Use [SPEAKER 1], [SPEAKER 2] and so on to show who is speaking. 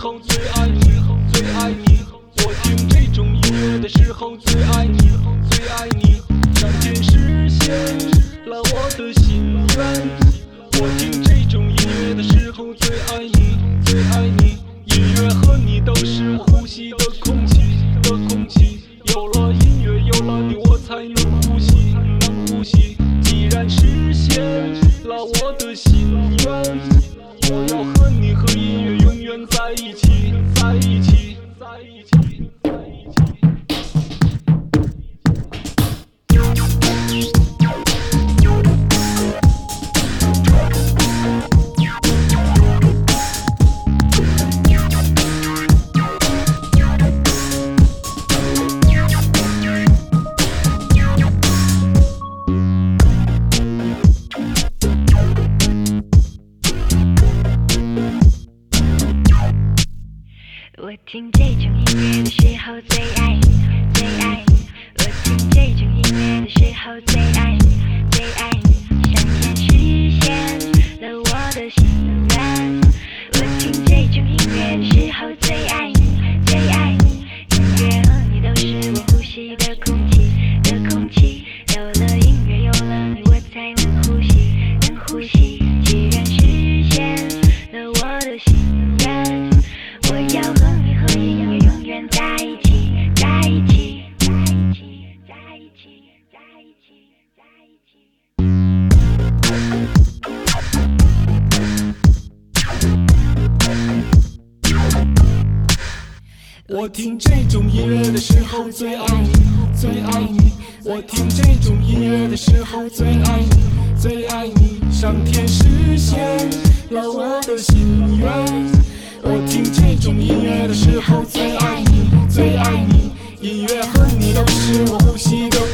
[SPEAKER 1] 候最爱你，最爱你。我听这种音乐的时候最爱你，最爱你。上天实现了我的心愿。我听这种音乐的时候最爱你，最爱你。音乐和你都是我呼吸的空气，的空气。有了音乐，有了你，我才能呼吸，能呼吸。既然实现了我的心愿，我要和你和音乐永远在一起，在一起，在一起，在一起。
[SPEAKER 2] 我听这种音乐的时候最爱你，最爱你。我听这种音乐的时候最爱你，最爱你。上天实现了我的心愿。我听这种音乐的时候最爱你，最爱你。音乐和你都是我呼吸的空气，的空气。有了音乐，有了你，我才能呼吸，能呼吸。既然实现了我的心愿，我要和你和音乐永远在一起，在一起，在一起，在一起，在一起，在一起。
[SPEAKER 1] 我听这种音乐的时候最爱你，最爱你。我听这种音乐的时候最爱你，最爱你。上天实现了我的心愿。我听这种音乐的时候最爱你，最爱你。音乐和你都是我呼吸的